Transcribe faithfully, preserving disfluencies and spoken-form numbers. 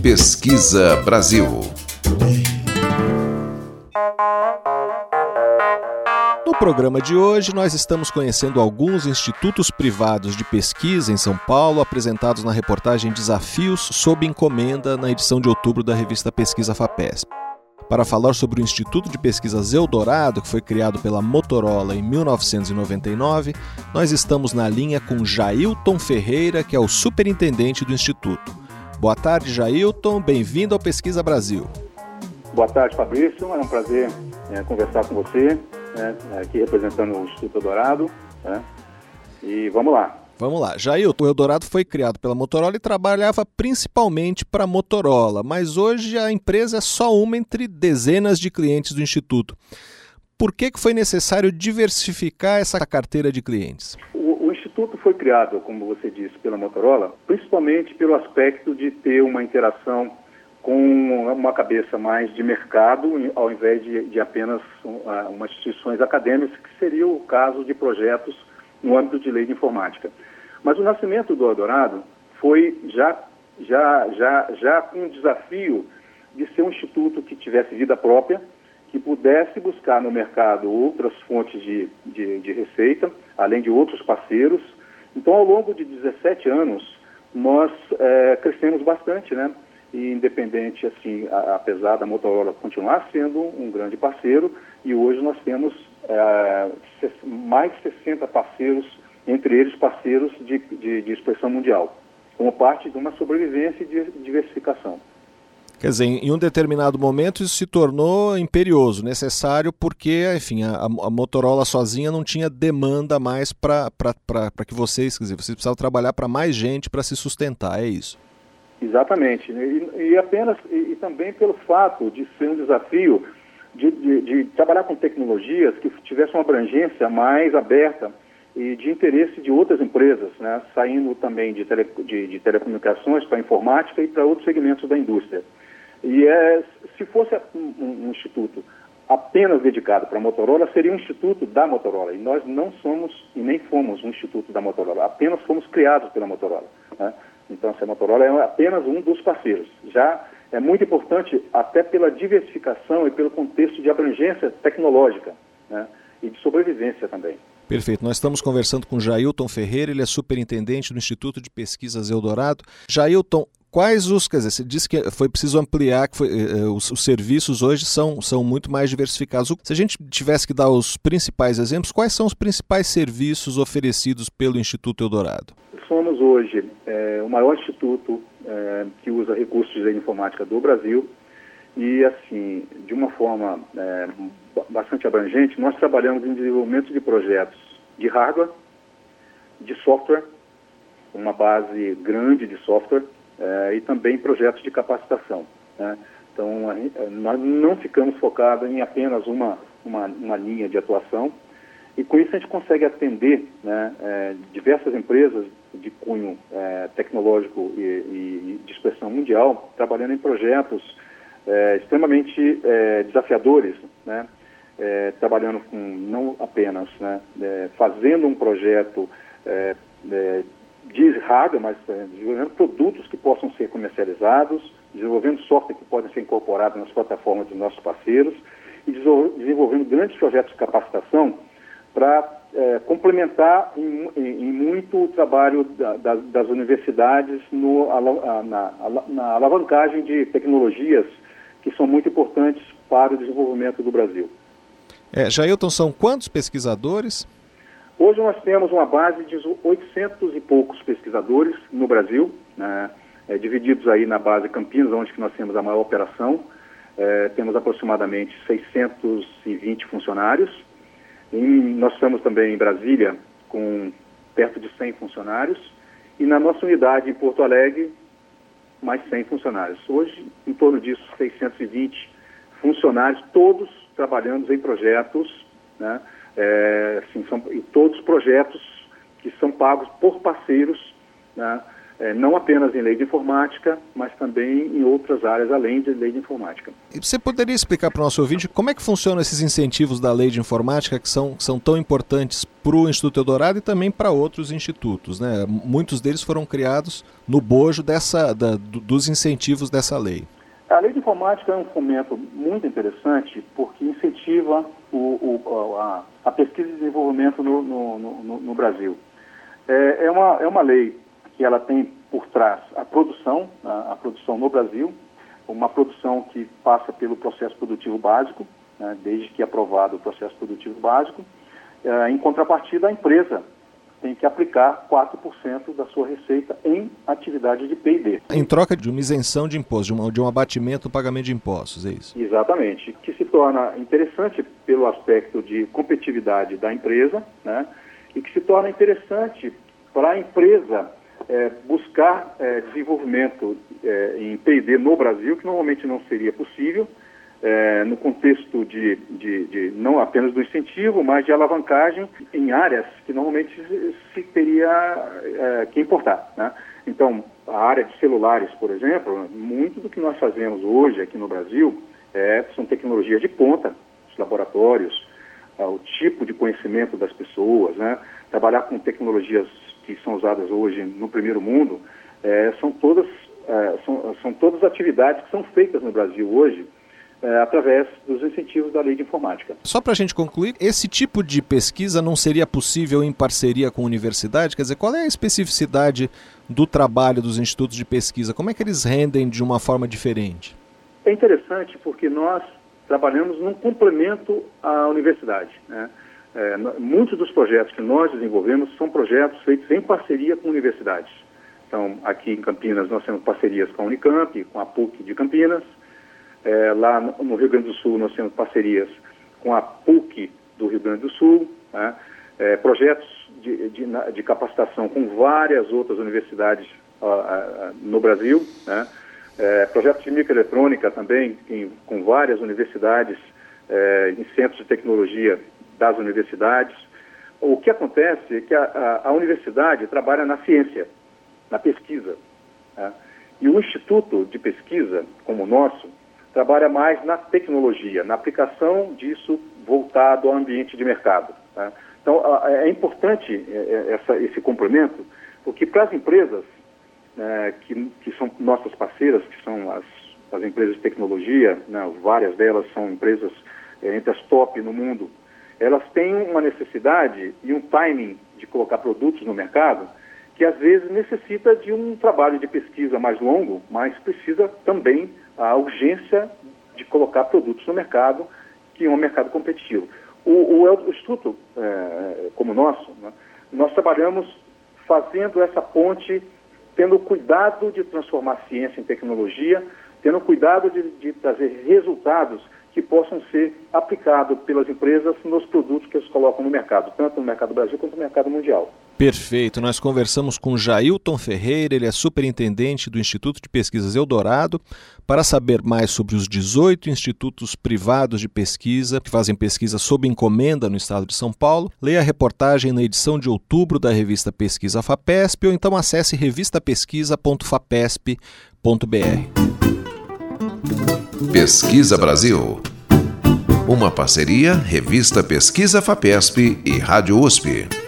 Pesquisa Brasil. No programa de hoje, nós estamos conhecendo alguns institutos privados de pesquisa em São Paulo, apresentados na reportagem Desafios sob Encomenda, na edição de outubro da revista Pesquisa FAPESP. Para falar sobre o Instituto de Pesquisas Eldorado, que foi criado pela Motorola em mil novecentos e noventa e nove, nós estamos na linha com Jailton Ferreira, que é o superintendente do Instituto. Boa tarde, Jailton. Bem-vindo ao Pesquisa Brasil. Boa tarde, Fabrício. É um prazer é, conversar com você, né, aqui representando o Instituto Eldorado. Né, e vamos lá. Vamos lá. Jailton, o Eldorado foi criado pela Motorola e trabalhava principalmente para a Motorola, mas hoje a empresa é só uma entre dezenas de clientes do Instituto. Por que que foi necessário diversificar essa carteira de clientes? O, o Instituto foi criado, como você disse, pela Motorola, principalmente pelo aspecto de ter uma interação com uma cabeça mais de mercado, ao invés de, de apenas uh, umas instituições acadêmicas, que seria o caso de projetos no âmbito de lei de informática. Mas o nascimento do Eldorado foi já, já, já, já com um desafio de ser um instituto que tivesse vida própria, que pudesse buscar no mercado outras fontes de, de, de receita, além de outros parceiros. Então, ao longo de dezessete anos, nós é, crescemos bastante, né? E independente, assim, a, apesar da Motorola continuar sendo um grande parceiro, e hoje nós temos é, mais de sessenta parceiros, entre eles parceiros de, de, de expressão mundial, como parte de uma sobrevivência e de diversificação. Quer dizer, em um determinado momento isso se tornou imperioso, necessário, porque, enfim, a, a Motorola sozinha não tinha demanda mais para que vocês, quer dizer, vocês precisavam trabalhar para mais gente para se sustentar, é isso? Exatamente, e, e apenas, e, e também pelo fato de ser um desafio de, de, de trabalhar com tecnologias que tivessem uma abrangência mais aberta e de interesse de outras empresas, né, saindo também de, tele, de, de telecomunicações para informática e para outros segmentos da indústria. E é, se fosse um, um instituto apenas dedicado para a Motorola, seria um instituto da Motorola. E nós não somos e nem fomos um instituto da Motorola, apenas fomos criados pela Motorola. Né? Então, a Motorola é apenas um dos parceiros. Já é muito importante até pela diversificação e pelo contexto de abrangência tecnológica, né, e de sobrevivência também. Perfeito. Nós estamos conversando com Jailton Ferreira, ele é superintendente do Instituto de Pesquisas Eldorado. Jailton, quais os, quer dizer, você disse que foi preciso ampliar, que foi, eh, os, os serviços hoje são, são muito mais diversificados. Se a gente tivesse que dar os principais exemplos, quais são os principais serviços oferecidos pelo Instituto Eldorado? Somos hoje é, o maior instituto é, que usa recursos de informática do Brasil e, assim, de uma forma é, bastante abrangente, nós trabalhamos em desenvolvimento de projetos de hardware, de software, uma base grande de software, é, e também projetos de capacitação. Né? Então, a, nós não ficamos focados em apenas uma, uma, uma linha de atuação, e com isso a gente consegue atender, né, é, diversas empresas de cunho é, tecnológico e, e de expressão mundial, trabalhando em projetos é, extremamente é, desafiadores, né, é, trabalhando com não apenas, né, é, fazendo um projeto é, é, de hardware, mas é, desenvolvendo produtos que possam ser comercializados, desenvolvendo software que podem ser incorporados nas plataformas dos nossos parceiros e desenvolvendo grandes projetos de capacitação para é, complementar em, em, em muito o trabalho da, da, das universidades no, a, na, na alavancagem de tecnologias que são muito importantes para o desenvolvimento do Brasil. É, Jailton, são quantos pesquisadores? Hoje nós temos uma base de oitocentos e poucos pesquisadores no Brasil, né, é, divididos aí na base Campinas, onde que nós temos a maior operação. É, temos aproximadamente seiscentos e vinte funcionários. E nós estamos também em Brasília com perto de cem funcionários e na nossa unidade em Porto Alegre mais cem funcionários. Hoje, em torno disso, seiscentos e vinte funcionários, todos trabalhando em projetos, né, é, assim, são, e todos projetos que são pagos por parceiros, né, É, não apenas em lei de informática, mas também em outras áreas além de lei de informática. E você poderia explicar para o nosso ouvinte como é que funcionam esses incentivos da lei de informática que são, que são tão importantes para o Instituto Eldorado e também para outros institutos, né? Muitos deles foram criados no bojo dessa, da, dos incentivos dessa lei. A lei de informática é um fomento muito interessante porque incentiva o, o, a, a pesquisa e desenvolvimento no, no, no, no Brasil. É, é, uma, é uma lei que ela tem por trás a produção, a, a produção no Brasil, uma produção que passa pelo processo produtivo básico, né, desde que é aprovado o processo produtivo básico. É, em contrapartida, a empresa tem que aplicar quatro por cento da sua receita em atividade de P e D. Em troca de uma isenção de impostos, de, uma, de um abatimento do pagamento de impostos, é isso? Exatamente, que se torna interessante pelo aspecto de competitividade da empresa, né, e que se torna interessante para a empresa É, buscar é, desenvolvimento é, em P e D no Brasil, que normalmente não seria possível, é, no contexto de, de, de não apenas do incentivo, mas de alavancagem em áreas que normalmente se, se teria é, que importar, né? Então, a área de celulares, por exemplo, muito do que nós fazemos hoje aqui no Brasil é, são tecnologias de ponta, os laboratórios, é, o tipo de conhecimento das pessoas, né? Trabalhar com tecnologias que são usadas hoje no primeiro mundo, é, são, todas, é, são, são todas atividades que são feitas no Brasil hoje é, através dos incentivos da lei de informática. Só para a gente concluir, esse tipo de pesquisa não seria possível em parceria com a universidade? Quer dizer, qual é a especificidade do trabalho dos institutos de pesquisa? Como é que eles rendem de uma forma diferente? É interessante porque nós trabalhamos num complemento à universidade, né? É, muitos dos projetos que nós desenvolvemos são projetos feitos em parceria com universidades. Então, aqui em Campinas nós temos parcerias com a Unicamp, com a PUC de Campinas. É, lá no Rio Grande do Sul nós temos parcerias com a PUC do Rio Grande do Sul, né? É, projetos de, de, de capacitação com várias outras universidades uh, uh, no Brasil, né? É, projetos de microeletrônica também em, com várias universidades, é, em centros de tecnologia das universidades. O que acontece é que a, a, a universidade trabalha na ciência, na pesquisa, né? E o instituto de pesquisa, como o nosso, trabalha mais na tecnologia, na aplicação disso voltado ao ambiente de mercado, né? Então, a, é importante essa, esse complemento, porque para as empresas, né, que, que são nossas parceiras, que são as, as empresas de tecnologia, né, várias delas são empresas é, entre as top no mundo, elas têm uma necessidade e um timing de colocar produtos no mercado que às vezes necessita de um trabalho de pesquisa mais longo, mas precisa também a urgência de colocar produtos no mercado, que é um mercado competitivo. O, o, o Instituto, é, como o nosso, né, nós trabalhamos fazendo essa ponte, tendo cuidado de transformar a ciência em tecnologia, tendo cuidado de, de trazer resultados que possam ser aplicados pelas empresas nos produtos que eles colocam no mercado, tanto no mercado Brasil quanto no mercado mundial. Perfeito. Nós conversamos com Jailton Ferreira, ele é superintendente do Instituto de Pesquisas Eldorado. Para saber mais sobre os dezoito institutos privados de pesquisa que fazem pesquisa sob encomenda no estado de São Paulo, leia a reportagem na edição de outubro da revista Pesquisa FAPESP ou então acesse revista pesquisa ponto fapesp ponto b r. Pesquisa Brasil. Uma parceria Revista Pesquisa FAPESP e Rádio U S P.